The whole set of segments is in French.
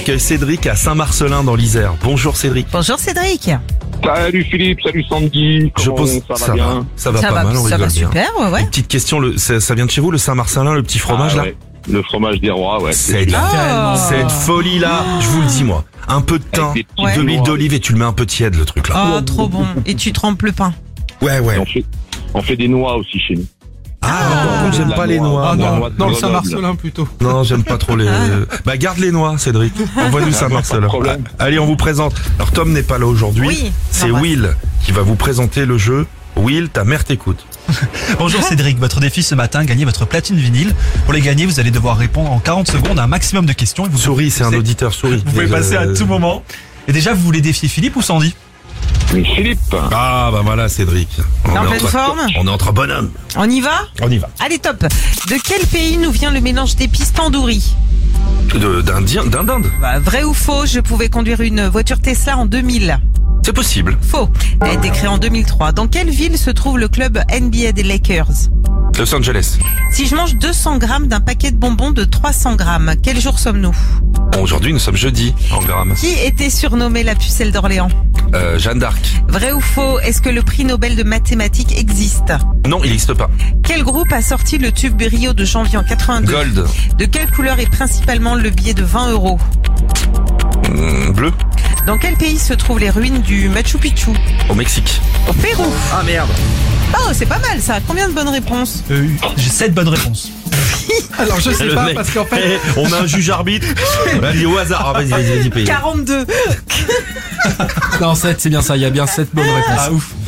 accueille Cédric à Saint-Marcelin dans l'Isère. Bonjour Cédric. Bonjour Cédric. Salut Philippe, salut Sandy. Ça va bien? Ça va pas mal, on ça rigole va bien. super, ouais. Une petite question, ça vient de chez vous le Saint-Marcelin, le petit fromage là? Ouais. Le fromage des rois, ouais. Cette folie là, je vous le dis moi. Un peu de thym, Avec des Ouais. de l'huile d'olive et tu le mets un peu tiède le truc là. Oh, trop bon. Et tu trempes le pain. Ouais. Et on fait des noix aussi chez nous. Par contre, j'aime La pas les noix. noix. moi. Dans le le Saint-Marcelin plutôt. Non, j'aime pas trop les... Bah garde les noix Cédric. Envoie-nous Saint-Marcelin. Pas de problème. Allez, on vous présente. Alors Tom n'est pas là aujourd'hui. Oui, C'est normal. Will qui va vous présenter le jeu. Will, ta mère t'écoute. Bonjour Cédric, votre défi ce matin, gagner votre platine vinyle. Pour les gagner, vous allez devoir répondre en 40 secondes à un maximum de questions. Et vous Souris, c'est un auditeur, souris. Vous pouvez passer à tout moment. Et déjà, vous voulez défier Philippe ou Sandy? Mais Philippe, Ah bah voilà Cédric. On En est pleine forme. On est entre bonhommes. On y va? On y va. Allez, top. De quel pays nous vient le mélange d'épices tandoori? D'Inde. Bah, vrai ou faux, je pouvais conduire une voiture Tesla en 2000. C'est possible. Faux. Elle a été créée en 2003. Dans quelle ville se trouve le club NBA des Lakers? Los Angeles. Si je mange 200 grammes d'un paquet de bonbons de 300 grammes, quel jour sommes-nous? Bon, aujourd'hui nous sommes jeudi en grammes. Qui était surnommée la pucelle d'Orléans? Jeanne d'Arc. Vrai ou faux, est-ce que le prix Nobel de mathématiques existe? Non, il n'existe pas. Quel groupe a sorti le tube Rio de janvier en 82? Gold. De quelle couleur est principalement le billet de 20 €? Bleu. Dans quel pays se trouvent les ruines du Machu Picchu? Au Mexique. Au Pérou. Ah merde. Oh, c'est pas mal ça. Combien de bonnes réponses? J'ai 7 bonnes réponses. Alors je sais Le pas mec. parce qu'en fait On a un juge arbitre. On a dit au hasard. Ah, vas-y, paye. 42. non 7 c'est bien ça, il y a bien 7 bonnes réponses. Ah ouf.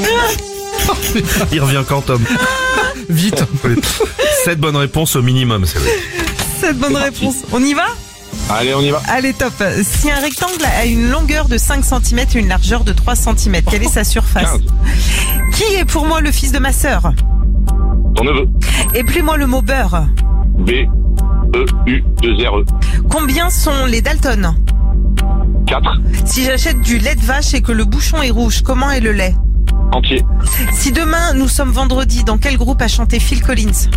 Il revient quand Tom? Vite. 7 bonnes réponses au minimum, c'est vrai. 7 bonnes réponses. On y va? allez, on y va. Allez, top. Si un rectangle a une longueur de 5 cm et une largeur de 3 cm, quelle est sa surface? 15. Qui est pour moi le fils de ma sœur? Ton neveu. Épelez-moi le mot beurre. B-E-U-2-R-E. Combien sont les Dalton? 4. Si j'achète du lait de vache et que le bouchon est rouge, comment est le lait? Entier. Si demain nous sommes vendredi, dans quel groupe a chanté Phil Collins?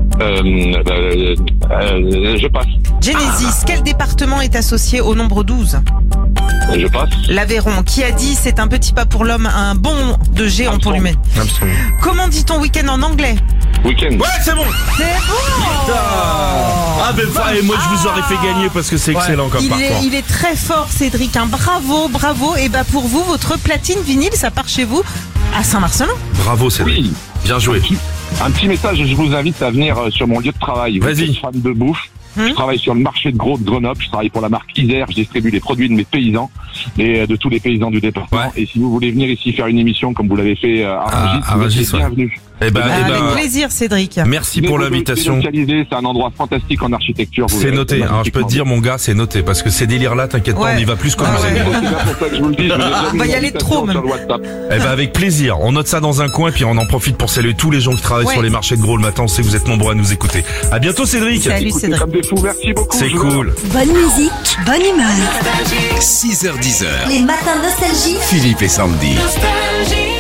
Je passe. Genesis. Quel département est associé au nombre 12? Je passe. L'Aveyron. Qui a dit c'est un petit pas pour l'homme, un bond de géant pour l'humain? Absolument. Comment dit-on week-end en anglais? Week-end. Ouais, c'est bon. C'est bon. Ah ben et moi je vous aurais fait gagner parce que c'est excellent comme parcours. Il est très fort Cédric, hein. Bravo. Et bah pour vous, votre platine vinyle, ça part chez vous à Saint-Marcelin. Bravo Cédric. Oui. Bien joué. Un petit message, je vous invite à venir sur mon lieu de travail. Vous Vas-y. êtes fan de bouffe. Je travaille sur le marché de gros de Grenoble. Je travaille pour la marque Isère. Je distribue les produits de mes paysans et de tous les paysans du département. Ouais. Et si vous voulez venir ici faire une émission comme vous l'avez fait à Rungis, à vous Rungis, êtes ouais. bienvenue. Avec plaisir Cédric. Merci pour l'invitation. Délocalisé, c'est un endroit fantastique en architecture. vous C'est verrez, noté. Alors je peux te dire mon gars, c'est noté parce que ces délires là, t'inquiète pas, Ouais. on y va plus comme Ouais, vous. ouais. C'est bien pour ça que je vous le dis. Je vous ai déjà On va mis y une aller de trop, invitation même. sur le WhatsApp. Eh ben avec plaisir. On note ça dans un coin puis on en profite pour saluer tous les gens qui travaillent Ouais. sur les marchés de gros le matin. On sait que vous êtes nombreux à nous écouter. À bientôt Cédric. Salut Écoutez Cédric. comme des fous. Merci beaucoup. C'est je vous aime. cool. Bonne musique, bonne humeur. 6h10. Les matins nostalgie. Philippe et Sandy. Nostalgie.